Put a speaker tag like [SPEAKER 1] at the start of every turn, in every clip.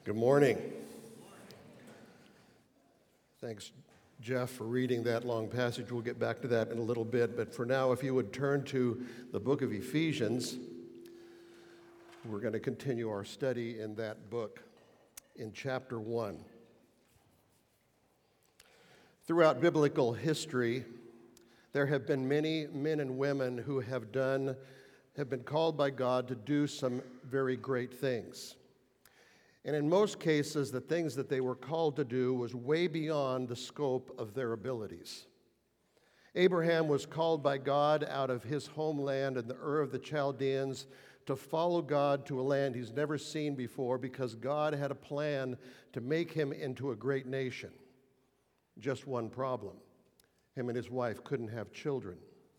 [SPEAKER 1] Good morning. Thanks, Jeff, for reading that long passage. We'll get back to that in a little bit. But for now, if you would turn to the book of Ephesians, we're going to continue our study in that book in chapter 1. Throughout biblical history, there have been many men and women who have been called by God to do some very great things. And in most cases, the things that they were called to do was way beyond the scope of their abilities. Abraham was called by God out of his homeland in the Ur of the Chaldeans to follow God to a land he's never seen before because God had a plan to make him into a great nation. Just one problem. Him and his wife couldn't have children.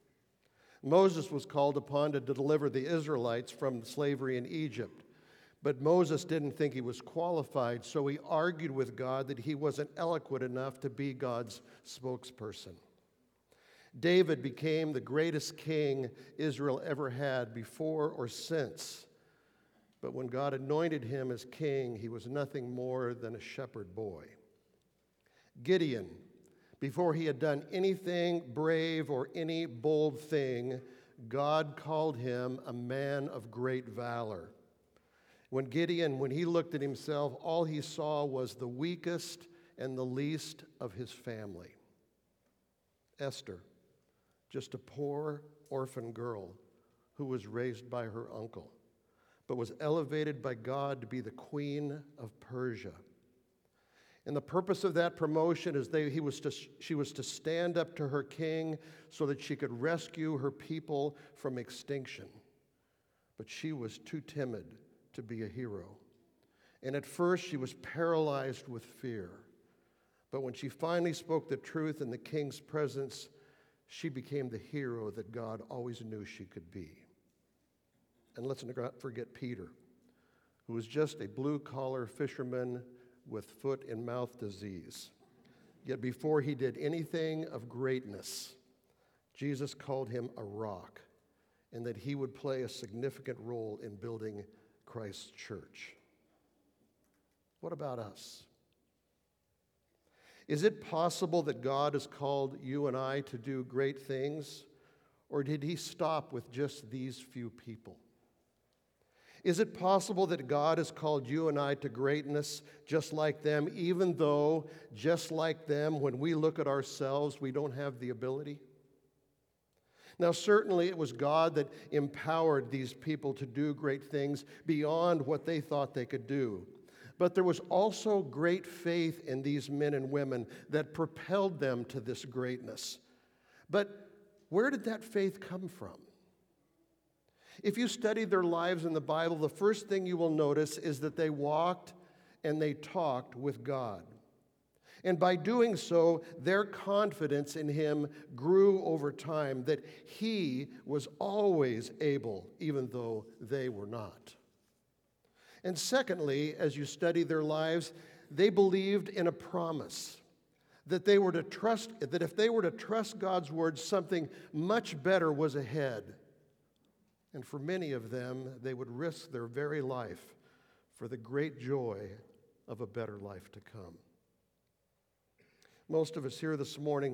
[SPEAKER 1] Moses was called upon to deliver the Israelites from slavery in Egypt. But Moses didn't think he was qualified, so he argued with God that he wasn't eloquent enough to be God's spokesperson. David became the greatest king Israel ever had before or since. But when God anointed him as king, he was nothing more than a shepherd boy. Gideon, before he had done anything brave or any bold thing, God called him a man of great valor. When he looked at himself, all he saw was the weakest and the least of his family. Esther, just a poor orphan girl who was raised by her uncle, but was elevated by God to be the queen of Persia. And the purpose of that promotion is she was to stand up to her king so that she could rescue her people from extinction. But she was too timid to be a hero. And at first she was paralyzed with fear. But when she finally spoke the truth in the king's presence, she became the hero that God always knew she could be. And let's not forget Peter, who was just a blue-collar fisherman with foot and mouth disease. Yet before he did anything of greatness, Jesus called him a rock, and that he would play a significant role in building Christ's church. What about us? Is it possible that God has called you and I to do great things, or did he stop with just these few people? Is it possible that God has called you and I to greatness just like them, even though, just like them, when we look at ourselves, we don't have the ability? Now, certainly it was God that empowered these people to do great things beyond what they thought they could do. But there was also great faith in these men and women that propelled them to this greatness. But where did that faith come from? If you study their lives in the Bible, the first thing you will notice is that they walked and they talked with God. And by doing so, their confidence in him grew over time, that he was always able, even though they were not. And secondly, as you study their lives, they believed in a promise that they were to trust, that if they were to trust God's word, something much better was ahead. And for many of them, they would risk their very life for the great joy of a better life to come. Most of us here this morning,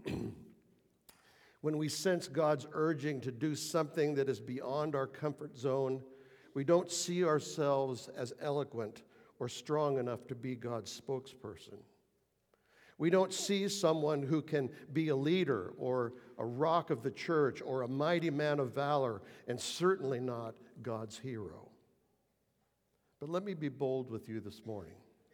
[SPEAKER 1] when we sense God's urging to do something that is beyond our comfort zone, we don't see ourselves as eloquent or strong enough to be God's spokesperson. We don't see someone who can be a leader or a rock of the church or a mighty man of valor, and certainly not God's hero. But let me be bold with you this morning.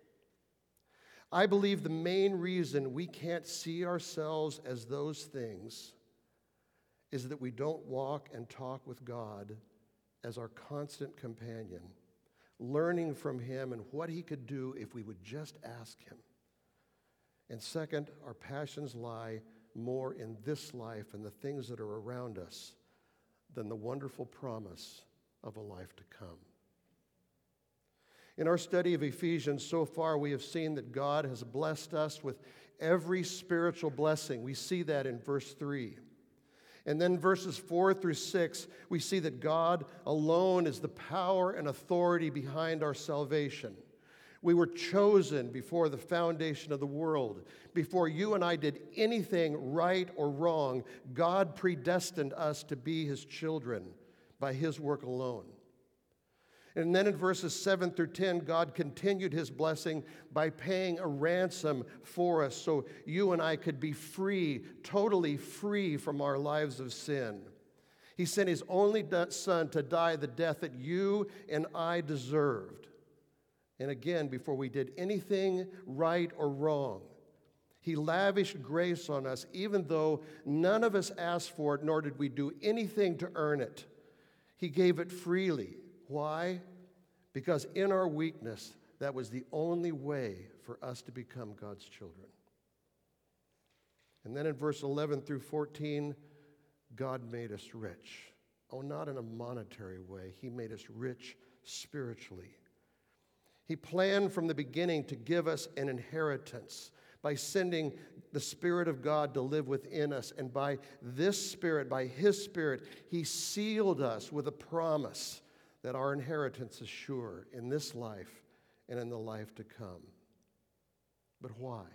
[SPEAKER 1] I believe the main reason we can't see ourselves as those things is that we don't walk and talk with God as our constant companion, learning from him and what he could do if we would just ask him. And second, our passions lie more in this life and the things that are around us than the wonderful promise of a life to come. In our study of Ephesians so far, we have seen that God has blessed us with every spiritual blessing. We see that in verse 3. And then verses 4 through 6, we see that God alone is the power and authority behind our salvation. We were chosen before the foundation of the world. Before you and I did anything right or wrong, God predestined us to be his children by his work alone. And then in verses 7 through 10, God continued his blessing by paying a ransom for us so you and I could be free, totally free from our lives of sin. He sent his only son to die the death that you and I deserved. And again, before we did anything right or wrong, he lavished grace on us, even though none of us asked for it, nor did we do anything to earn it. He gave it freely. Why? Because in our weakness, that was the only way for us to become God's children. And then in verse 11 through 14, God made us rich. Oh, not in a monetary way. He made us rich spiritually. He planned from the beginning to give us an inheritance by sending the Spirit of God to live within us. And by this Spirit, by his Spirit, he sealed us with a promise that our inheritance is sure in this life and in the life to come. But why?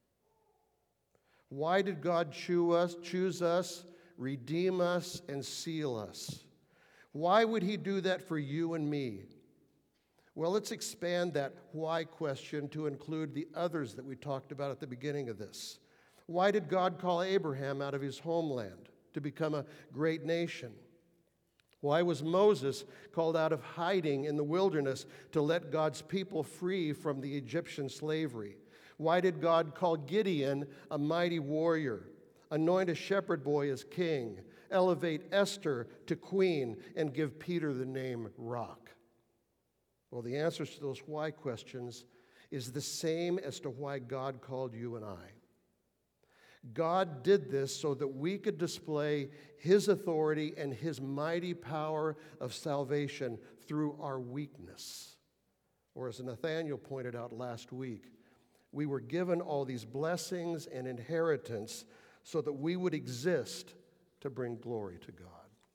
[SPEAKER 1] Why did God choose us, redeem us, and seal us? Why would he do that for you and me? Well, let's expand that why question to include the others that we talked about at the beginning of this. Why did God call Abraham out of his homeland to become a great nation? Why was Moses called out of hiding in the wilderness to let God's people free from the Egyptian slavery? Why did God call Gideon a mighty warrior, anoint a shepherd boy as king, elevate Esther to queen, and give Peter the name Rock? Well, the answers to those why questions is the same as to why God called you and I. God did this so that we could display his authority and his mighty power of salvation through our weakness. Or as Nathaniel pointed out last week, we were given all these blessings and inheritance so that we would exist to bring glory to God.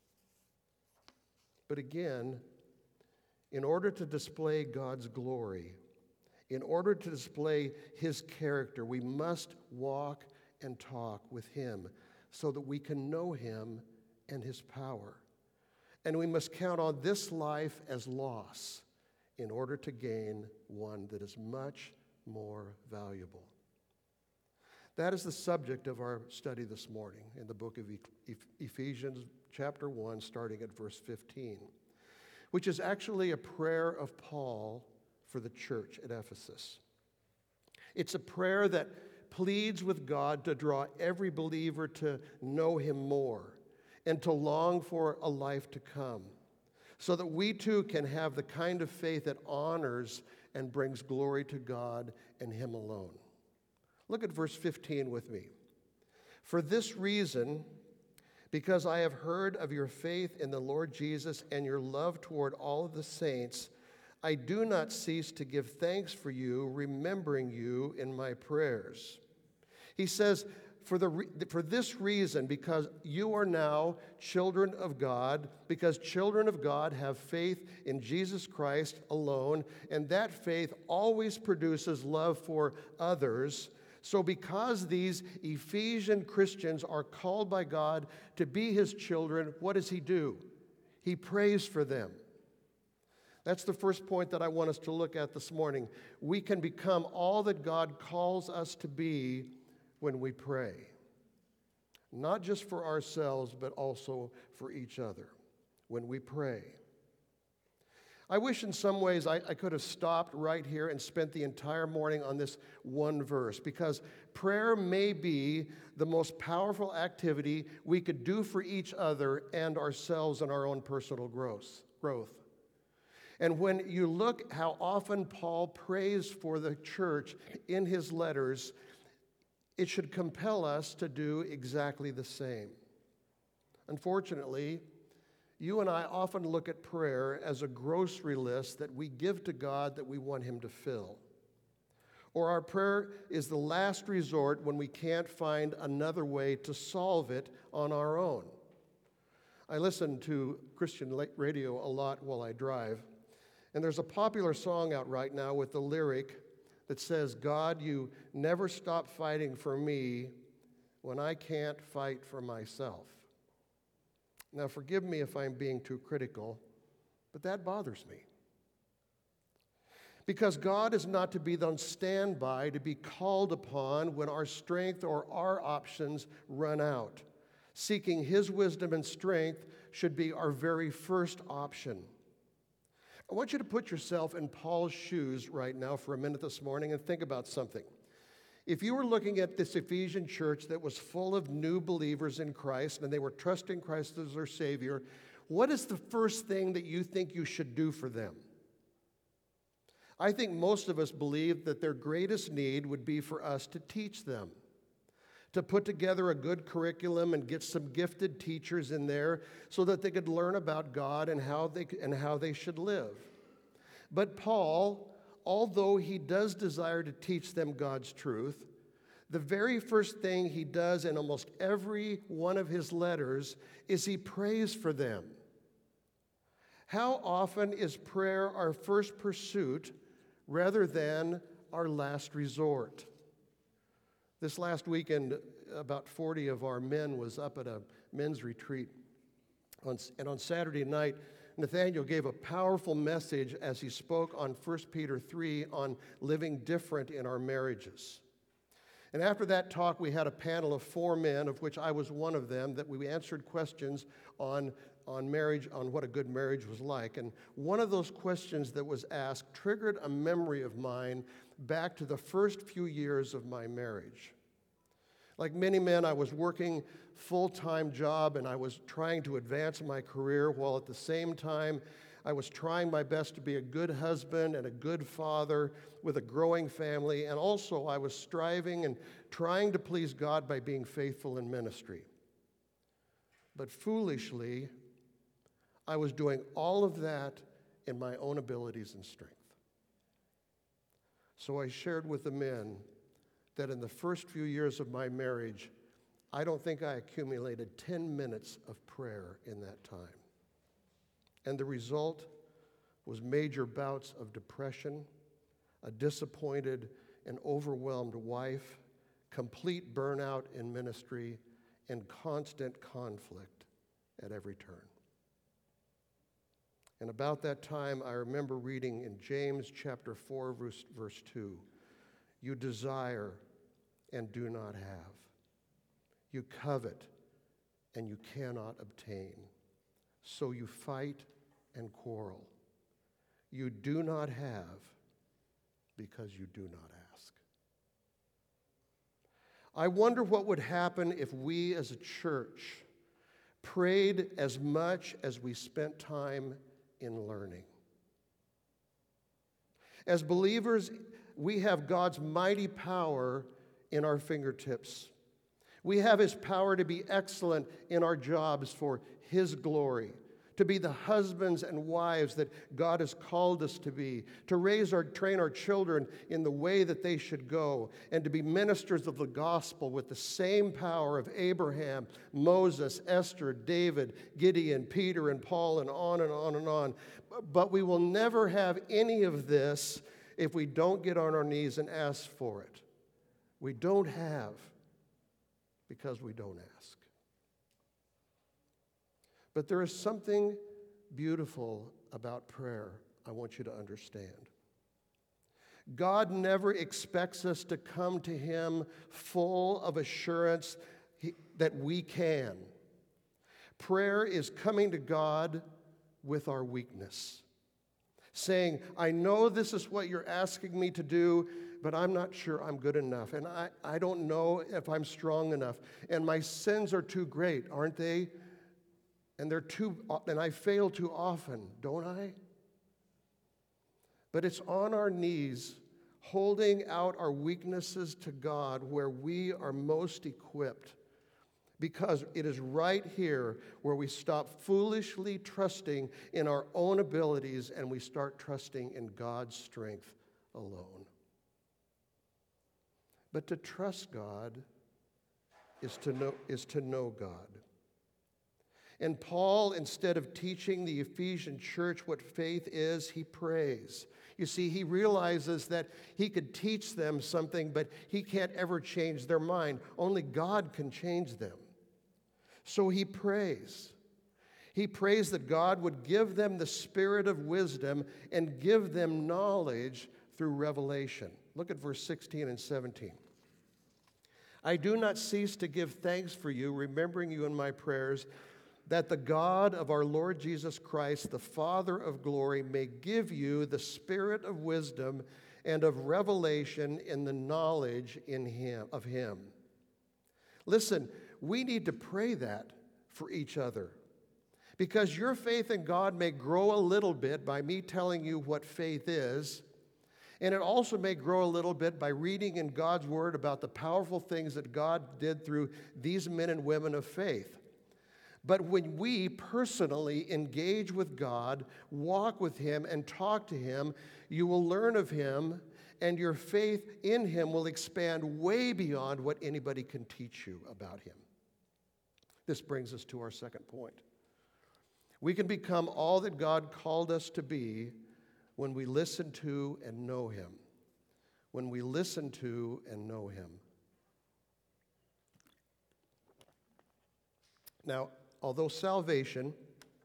[SPEAKER 1] But again, in order to display God's glory, in order to display his character, we must walk and talk with him so that we can know him and his power. And we must count on this life as loss in order to gain one that is much more valuable. That is the subject of our study this morning in the book of Ephesians chapter 1, starting at verse 15. Which is actually a prayer of Paul for the church at Ephesus. It's a prayer that pleads with God to draw every believer to know him more and to long for a life to come, so that we too can have the kind of faith that honors and brings glory to God and him alone. Look at verse 15 with me. For this reason, because I have heard of your faith in the Lord Jesus and your love toward all of the saints, I do not cease to give thanks for you, remembering you in my prayers. He says, for this reason, because you are now children of God, because children of God have faith in Jesus Christ alone, and that faith always produces love for others. So because these Ephesian Christians are called by God to be his children, what does he do? He prays for them. That's the first point that I want us to look at this morning. We can become all that God calls us to be when we pray. Not just for ourselves, but also for each other when we pray. I wish in some ways I could have stopped right here and spent the entire morning on this one verse, because prayer may be the most powerful activity we could do for each other and ourselves in our own personal growth. And when you look how often Paul prays for the church in his letters, it should compel us to do exactly the same. Unfortunately, you and I often look at prayer as a grocery list that we give to God that we want him to fill. Or our prayer is the last resort when we can't find another way to solve it on our own. I listen to Christian radio a lot while I drive, And there's a popular song out right now with the lyric that says, God, you never stop fighting for me when I can't fight for myself. Now, forgive me if I'm being too critical, but that bothers me. Because God is not to be on standby to be called upon when our strength or our options run out. Seeking His wisdom and strength should be our very first option. I want you to put yourself in Paul's shoes right now for a minute this morning and think about something. If you were looking at this Ephesian church that was full of new believers in Christ and they were trusting Christ as their Savior, what is the first thing that you think you should do for them? I think most of us believe that their greatest need would be for us to teach them, to put together a good curriculum and get some gifted teachers in there so that they could learn about God and how they should live. But Paul, although he does desire to teach them God's truth, the very first thing he does in almost every one of his letters is he prays for them. How often is prayer our first pursuit rather than our last resort? This last weekend, about 40 of our men was up at a men's retreat. And on Saturday night, Nathaniel gave a powerful message as he spoke on 1 Peter 3 on living different in our marriages. And after that talk, we had a panel of 4 men, of which I was one of them, that we answered questions on marriage, on what a good marriage was like. And one of those questions that was asked triggered a memory of mine back to the first few years of my marriage. Like many men, I was working full-time job and I was trying to advance my career while at the same time I was trying my best to be a good husband and a good father with a growing family, and also I was striving and trying to please God by being faithful in ministry. But foolishly, I was doing all of that in my own abilities and strength. So I shared with the men that in the first few years of my marriage, I don't think I accumulated 10 minutes of prayer in that time. And the result was major bouts of depression, a disappointed and overwhelmed wife, complete burnout in ministry, and constant conflict at every turn. And about that time, I remember reading in James chapter 4, verse 2, you desire and do not have. You covet and you cannot obtain. So you fight and quarrel. You do not have because you do not ask. I wonder what would happen if we as a church prayed as much as we spent time in learning. As believers, we have God's mighty power in our fingertips. We have His power to be excellent in our jobs for His glory, to be the husbands and wives that God has called us to be, to train our children in the way that they should go, and to be ministers of the gospel with the same power of Abraham, Moses, Esther, David, Gideon, Peter, and Paul, and on and on and on. But we will never have any of this if we don't get on our knees and ask for it. We don't have because we don't ask. But there is something beautiful about prayer I want you to understand. God never expects us to come to Him full of assurance that we can. Prayer is coming to God with our weakness, saying, I know this is what you're asking me to do, but I'm not sure I'm good enough, and I don't know if I'm strong enough, and my sins are too great, aren't they? And I fail too often, don't I? But it's on our knees, holding out our weaknesses to God, where we are most equipped, because it is right here where we stop foolishly trusting in our own abilities and we start trusting in God's strength alone. But to trust God is to know God. And Paul, instead of teaching the Ephesian church what faith is, he prays. You see, he realizes that he could teach them something, but he can't ever change their mind. Only God can change them. So he prays. He prays that God would give them the spirit of wisdom and give them knowledge through revelation. Look at verse 16 and 17. I do not cease to give thanks for you, remembering you in my prayers, that the God of our Lord Jesus Christ, the Father of glory, may give you the spirit of wisdom and of revelation in the knowledge of him. Listen, we need to pray that for each other. Because your faith in God may grow a little bit by me telling you what faith is, and it also may grow a little bit by reading in God's Word about the powerful things that God did through these men and women of faith. But when we personally engage with God, walk with Him, and talk to Him, you will learn of Him, and your faith in Him will expand way beyond what anybody can teach you about Him. This brings us to our second point. We can become all that God called us to be when we listen to and know Him. When we listen to and know Him. Now, although salvation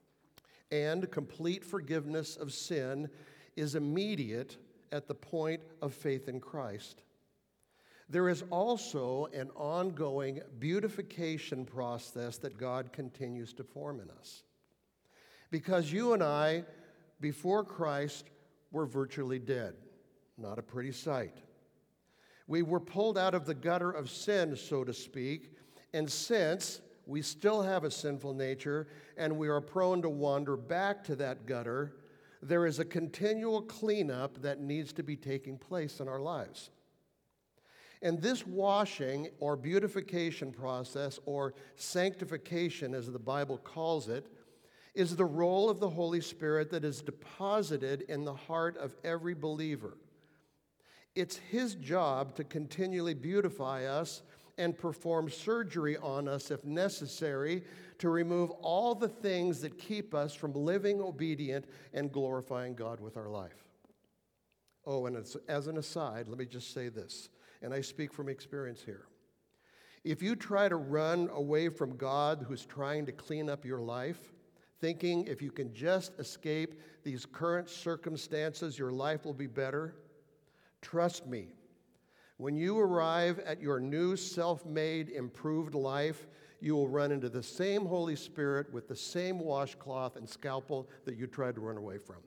[SPEAKER 1] and complete forgiveness of sin is immediate at the point of faith in Christ, there is also an ongoing beautification process that God continues to form in us. Because you and I, before Christ, were virtually dead. Not a pretty sight. We were pulled out of the gutter of sin, so to speak, and since we still have a sinful nature and we are prone to wander back to that gutter, there is a continual cleanup that needs to be taking place in our lives. And this washing or beautification process, or sanctification as the Bible calls it, is the role of the Holy Spirit that is deposited in the heart of every believer. It's His job to continually beautify us and perform surgery on us if necessary to remove all the things that keep us from living obedient and glorifying God with our life. Oh, and as an aside, let me just say this, and I speak from experience here. If you try to run away from God who's trying to clean up your life, thinking if you can just escape these current circumstances, your life will be better, trust me, when you arrive at your new self-made, improved life, you will run into the same Holy Spirit with the same washcloth and scalpel that you tried to run away from.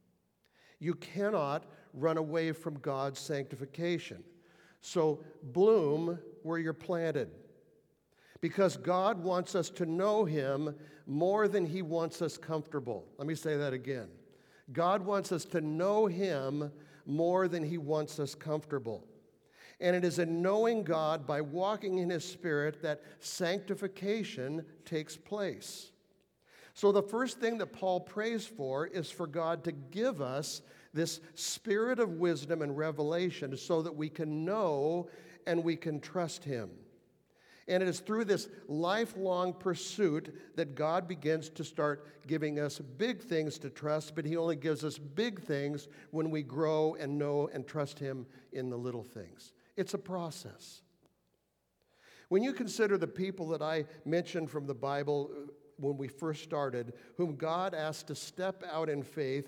[SPEAKER 1] You cannot run away from God's sanctification. So bloom where you're planted. Because God wants us to know Him more than He wants us comfortable. Let me say that again. God wants us to know Him more than He wants us comfortable. And it is in knowing God by walking in His Spirit that sanctification takes place. So the first thing that Paul prays for is for God to give us this spirit of wisdom and revelation so that we can know and we can trust Him. And it is through this lifelong pursuit that God begins to start giving us big things to trust, but He only gives us big things when we grow and know and trust Him in the little things. It's a process. When you consider the people that I mentioned from the Bible when we first started, whom God asked to step out in faith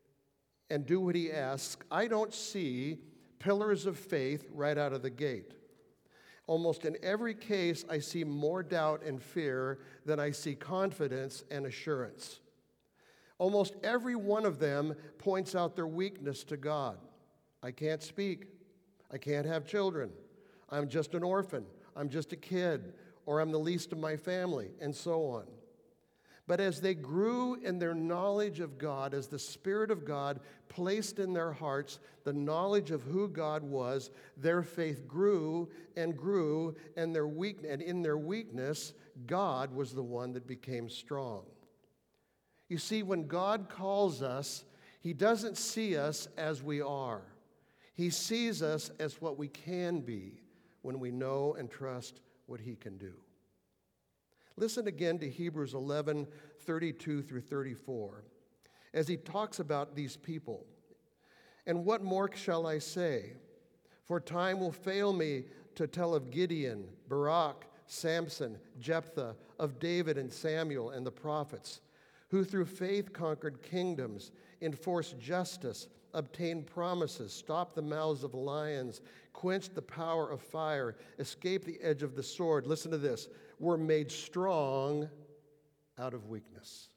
[SPEAKER 1] and do what He asks, I don't see pillars of faith right out of the gate. Almost in every case, I see more doubt and fear than I see confidence and assurance. Almost every one of them points out their weakness to God. I can't speak. I can't have children. I'm just an orphan. I'm just a kid. Or I'm the least of my family, and so on. But as they grew in their knowledge of God, as the Spirit of God placed in their hearts the knowledge of who God was, their faith grew, and in their weakness, God was the one that became strong. You see, when God calls us, He doesn't see us as we are. He sees us as what we can be when we know and trust what He can do. Listen again to Hebrews 11:32 through 34, as he talks about these people. And what more shall I say? For time will fail me to tell of Gideon, Barak, Samson, Jephthah, of David and Samuel and the prophets, who through faith conquered kingdoms, enforced justice, obtained promises, stopped the mouths of lions, quenched the power of fire, escaped the edge of the sword. Listen to this. Were made strong out of weakness.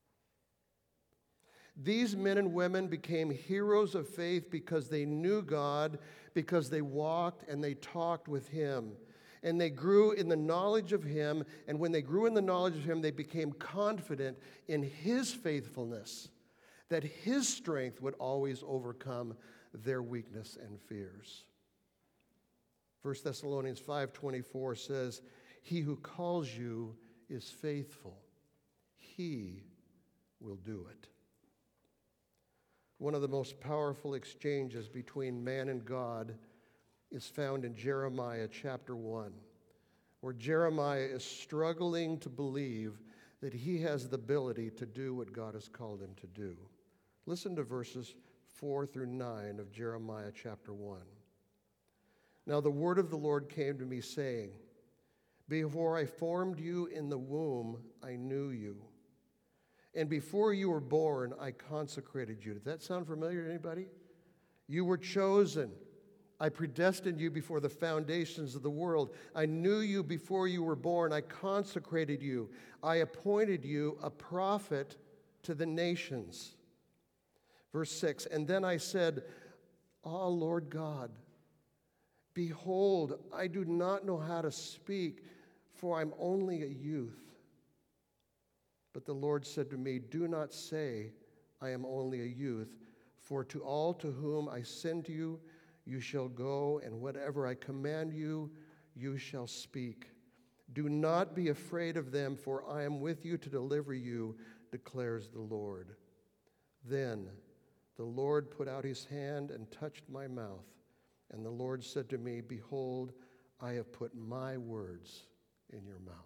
[SPEAKER 1] These men and women became heroes of faith because they knew God, because they walked and they talked with Him. And they grew in the knowledge of Him, and when they grew in the knowledge of Him, they became confident in His faithfulness, that His strength would always overcome their weakness and fears. 1 Thessalonians 5:24 says, "He who calls you is faithful. He will do it." One of the most powerful exchanges between man and God is found in Jeremiah chapter 1, where Jeremiah is struggling to believe that he has the ability to do what God has called him to do. Listen to verses 4 through 9 of Jeremiah chapter 1. "Now the word of the Lord came to me, saying, Before I formed you in the womb, I knew you. And before you were born, I consecrated you." Does that sound familiar to anybody? "You were chosen. I predestined you before the foundations of the world. I knew you before you were born. I consecrated you. I appointed you a prophet to the nations." Verse 6, "And then I said, Ah, Lord God, behold, I do not know how to speak, for I'm only a youth. But the Lord said to me, Do not say, I am only a youth, for to all to whom I send you, you shall go, and whatever I command you, you shall speak. Do not be afraid of them, for I am with you to deliver you, declares the Lord. Then the Lord put out his hand and touched my mouth, and the Lord said to me, Behold, I have put my words in your mouth."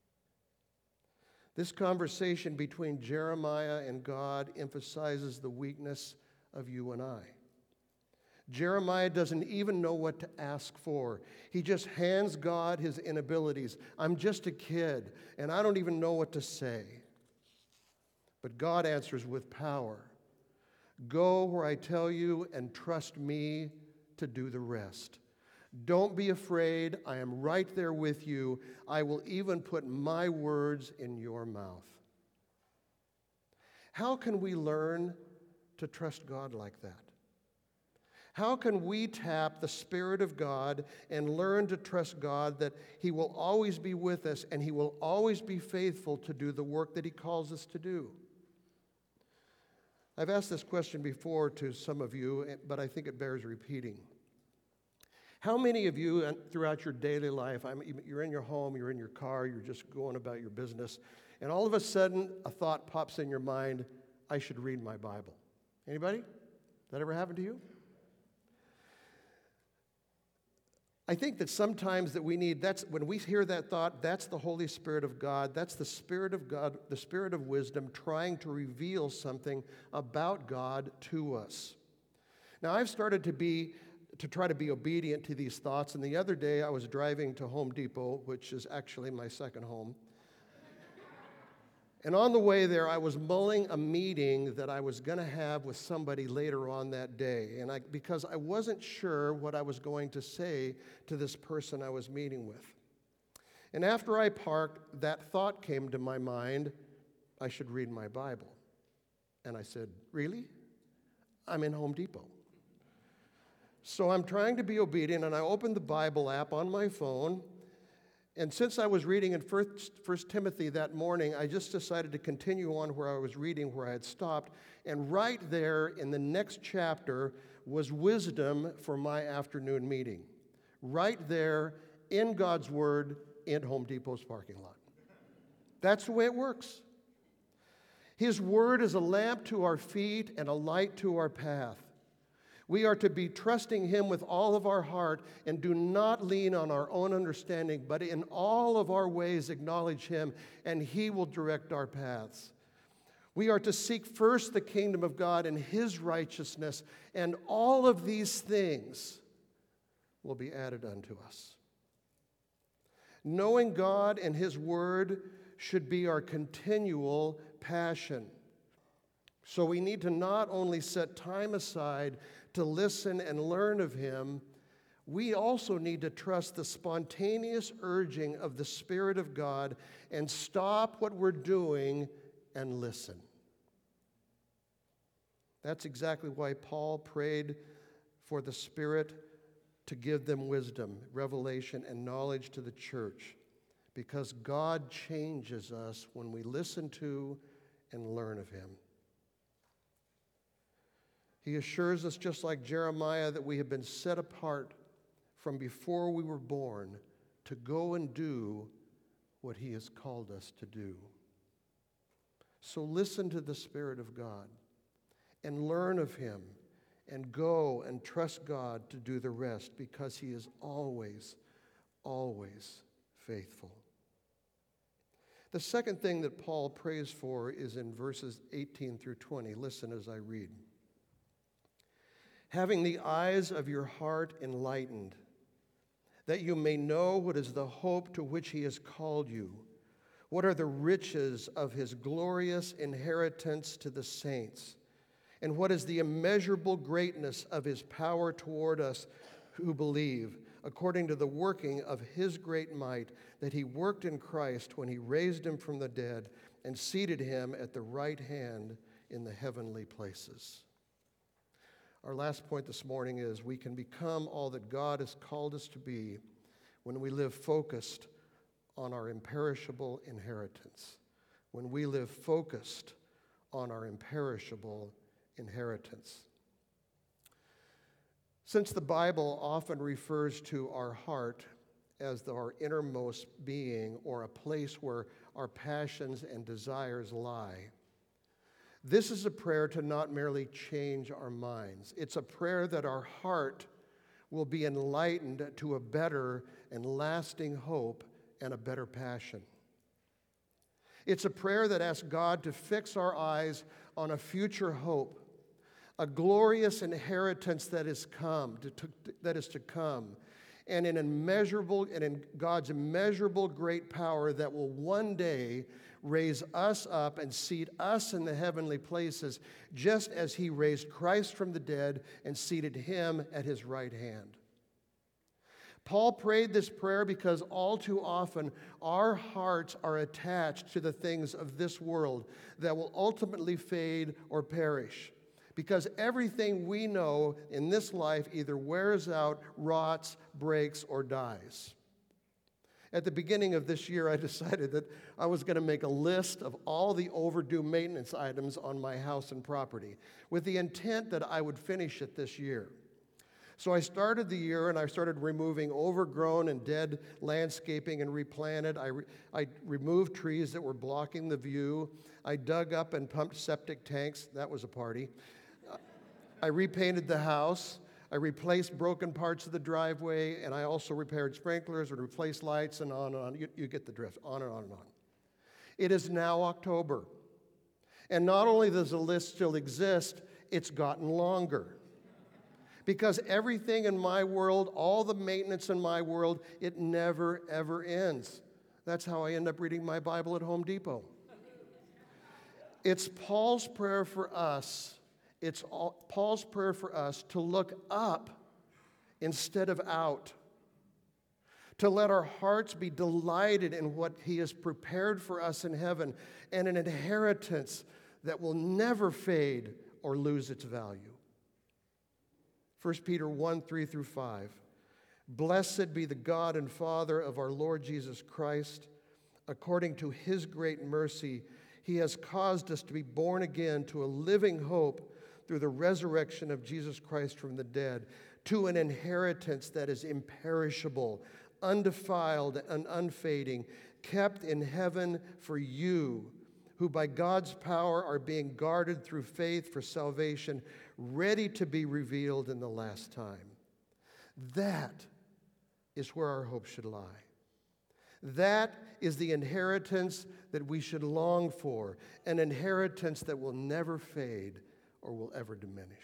[SPEAKER 1] This conversation between Jeremiah and God emphasizes the weakness of you and I. Jeremiah doesn't even know what to ask for. He just hands God his inabilities. "I'm just a kid, and I don't even know what to say." But God answers with power. "Go where I tell you and trust me to do the rest. Don't be afraid. I am right there with you. I will even put my words in your mouth." How can we learn to trust God like that? How can we tap the Spirit of God and learn to trust God that He will always be with us and He will always be faithful to do the work that He calls us to do? I've asked this question before to some of you, but I think it bears repeating. How many of you throughout your daily life, you're in your home, you're in your car, you're just going about your business, and all of a sudden a thought pops in your mind, I should read my Bible? Anybody? That ever happened to you? I think that sometimes that we need, when we hear that thought, that's the Holy Spirit of God. That's the Spirit of God, the Spirit of wisdom trying to reveal something about God to us. Now, I've started to try to be obedient to these thoughts, and the other day I was driving to Home Depot, which is actually my second home. And on the way there, I was mulling a meeting that I was going to have with somebody later on that day. And because I wasn't sure what I was going to say to this person I was meeting with. And after I parked, that thought came to my mind, I should read my Bible. And I said, really? I'm in Home Depot. So I'm trying to be obedient, and I opened the Bible app on my phone. And since I was reading in 1 Timothy that morning, I just decided to continue on where I was reading, where I had stopped. And right there in the next chapter was wisdom for my afternoon meeting. Right there in God's Word in Home Depot's parking lot. That's the way it works. His Word is a lamp to our feet and a light to our path. We are to be trusting Him with all of our heart and do not lean on our own understanding, but in all of our ways acknowledge Him, and He will direct our paths. We are to seek first the kingdom of God and His righteousness, and all of these things will be added unto us. Knowing God and His Word should be our continual passion. So we need to not only set time aside to listen and learn of Him, we also need to trust the spontaneous urging of the Spirit of God and stop what we're doing and listen. That's exactly why Paul prayed for the Spirit to give them wisdom, revelation, and knowledge to the church, because God changes us when we listen to and learn of Him. He assures us, just like Jeremiah, that we have been set apart from before we were born to go and do what He has called us to do. So listen to the Spirit of God and learn of Him and go and trust God to do the rest, because He is always, always faithful. The second thing that Paul prays for is in verses 18 through 20. Listen as I read. Having the eyes of your heart enlightened, that you may know what is the hope to which He has called you, what are the riches of His glorious inheritance to the saints, and what is the immeasurable greatness of His power toward us who believe, according to the working of His great might that He worked in Christ when He raised Him from the dead and seated Him at the right hand in the heavenly places. Our last point this morning is we can become all that God has called us to be when we live focused on our imperishable inheritance. When we live focused on our imperishable inheritance. Since the Bible often refers to our heart as our innermost being, or a place where our passions and desires lie, this is a prayer to not merely change our minds. It's a prayer that our heart will be enlightened to a better and lasting hope and a better passion. It's a prayer that asks God to fix our eyes on a future hope, a glorious inheritance that is to come, and in God's immeasurable great power that will one day raise us up and seat us in the heavenly places, just as He raised Christ from the dead and seated Him at His right hand. Paul prayed this prayer because all too often our hearts are attached to the things of this world that will ultimately fade or perish. Because everything we know in this life either wears out, rots, breaks, or dies. At the beginning of this year, I decided that I was going to make a list of all the overdue maintenance items on my house and property, with the intent that I would finish it this year. So I started the year and I started removing overgrown and dead landscaping and replanted. I removed trees that were blocking the view. I dug up and pumped septic tanks. That was a party. I repainted the house. I replaced broken parts of the driveway, and I also repaired sprinklers and replaced lights, and on and on. You get the drift, on and on and on. It is now October. And not only does the list still exist, it's gotten longer. Because everything in my world, all the maintenance in my world, it never, ever ends. That's how I end up reading my Bible at Home Depot. It's Paul's prayer for us. Paul's prayer for us to look up instead of out, to let our hearts be delighted in what He has prepared for us in heaven, and an inheritance that will never fade or lose its value. 1 Peter 1, 3 through 5. Blessed be the God and Father of our Lord Jesus Christ. According to His great mercy, He has caused us to be born again to a living hope through the resurrection of Jesus Christ from the dead, to an inheritance that is imperishable, undefiled, and unfading, kept in heaven for you, who by God's power are being guarded through faith for salvation, ready to be revealed in the last time. That is where our hope should lie. That is the inheritance that we should long for, an inheritance that will never fade or will ever diminish.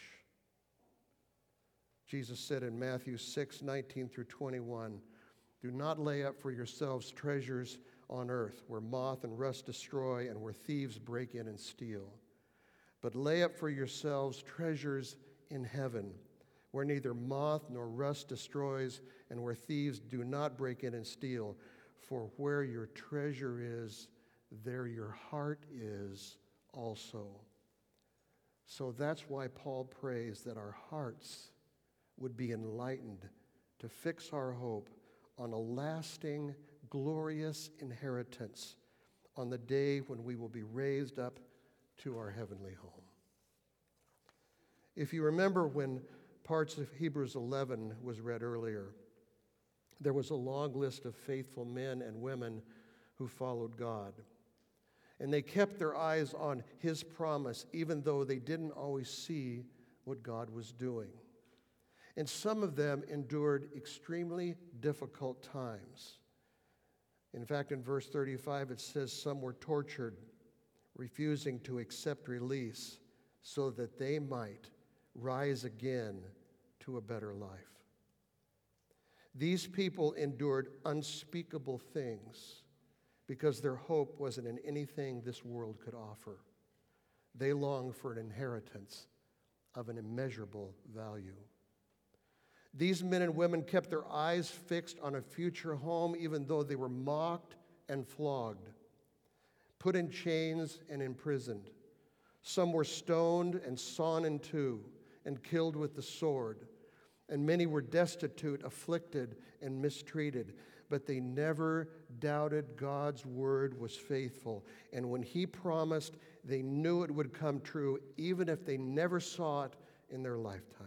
[SPEAKER 1] Jesus said in Matthew 6:19-21, "Do not lay up for yourselves treasures on earth, where moth and rust destroy and where thieves break in and steal. But lay up for yourselves treasures in heaven, where neither moth nor rust destroys and where thieves do not break in and steal. For where your treasure is, there your heart is also." So that's why Paul prays that our hearts would be enlightened to fix our hope on a lasting, glorious inheritance on the day when we will be raised up to our heavenly home. If you remember when parts of Hebrews 11 was read earlier, there was a long list of faithful men and women who followed God. And they kept their eyes on His promise, even though they didn't always see what God was doing. And some of them endured extremely difficult times. In fact, in verse 35, it says some were tortured, refusing to accept release so that they might rise again to a better life. These people endured unspeakable things because their hope wasn't in anything this world could offer. They longed for an inheritance of an immeasurable value. These men and women kept their eyes fixed on a future home even though they were mocked and flogged, put in chains and imprisoned. Some were stoned and sawn in two and killed with the sword. And many were destitute, afflicted, and mistreated. But they never doubted God's word was faithful. And when He promised, they knew it would come true, even if they never saw it in their lifetime.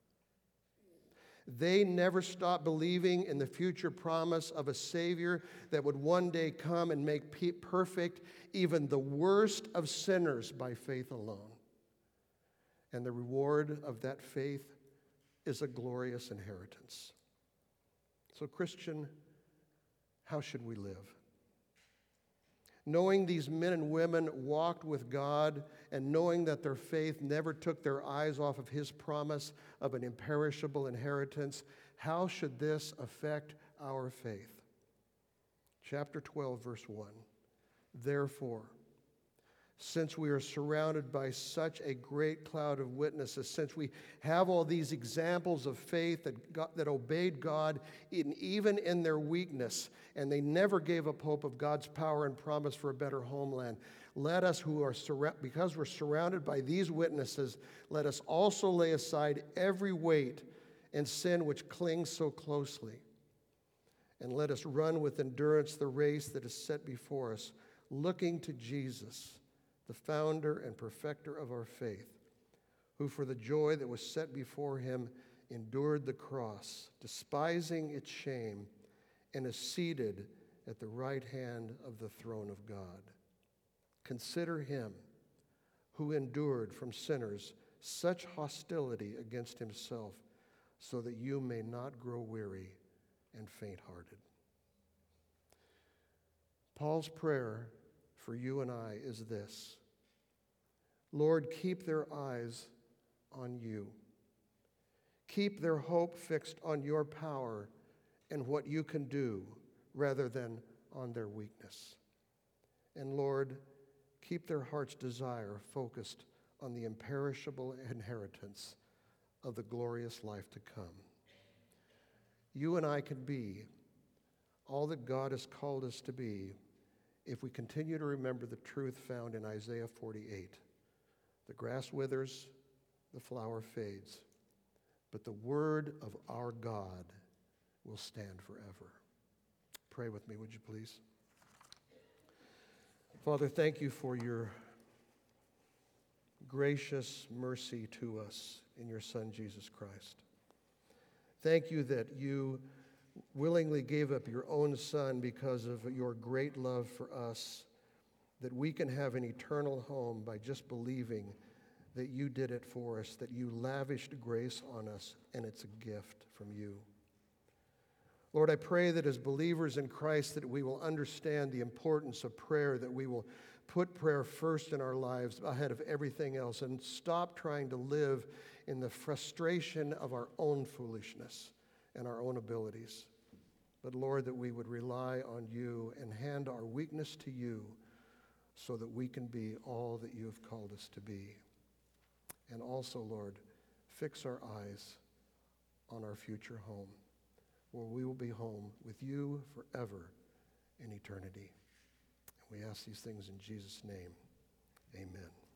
[SPEAKER 1] They never stopped believing in the future promise of a Savior that would one day come and make perfect even the worst of sinners by faith alone. And the reward of that faith is a glorious inheritance. So, Christian, how should we live? Knowing these men and women walked with God and knowing that their faith never took their eyes off of His promise of an imperishable inheritance, how should this affect our faith? Chapter 12, verse 1. Therefore, since we are surrounded by such a great cloud of witnesses, since we have all these examples of faith that obeyed God even in their weakness, and they never gave up hope of God's power and promise for a better homeland, let us, because we're surrounded by these witnesses, let us also lay aside every weight and sin which clings so closely, and let us run with endurance the race that is set before us, looking to Jesus, the founder and perfecter of our faith, who for the joy that was set before Him endured the cross, despising its shame, and is seated at the right hand of the throne of God. Consider Him who endured from sinners such hostility against Himself, so that you may not grow weary and faint-hearted. Paul's prayer for you and I is this: Lord, keep their eyes on You. Keep their hope fixed on Your power and what You can do rather than on their weakness. And Lord, keep their heart's desire focused on the imperishable inheritance of the glorious life to come. You and I can be all that God has called us to be if we continue to remember the truth found in Isaiah 48. The grass withers, the flower fades, but the word of our God will stand forever. Pray with me, would you please? Father, thank You for Your gracious mercy to us in Your Son, Jesus Christ. Thank You that You willingly gave up Your own Son because of Your great love for us, that we can have an eternal home by just believing that you did it for us, that you lavished grace on us, and it's a gift from you. Lord, I pray that as believers in Christ that we will understand the importance of prayer, that we will put prayer first in our lives ahead of everything else, and stop trying to live in the frustration of our own foolishness and our own abilities. But Lord, that we would rely on you and hand our weakness to you so that we can be all that you have called us to be. And also, Lord, fix our eyes on our future home, where we will be home with you forever in eternity. And we ask these things in Jesus' name. Amen.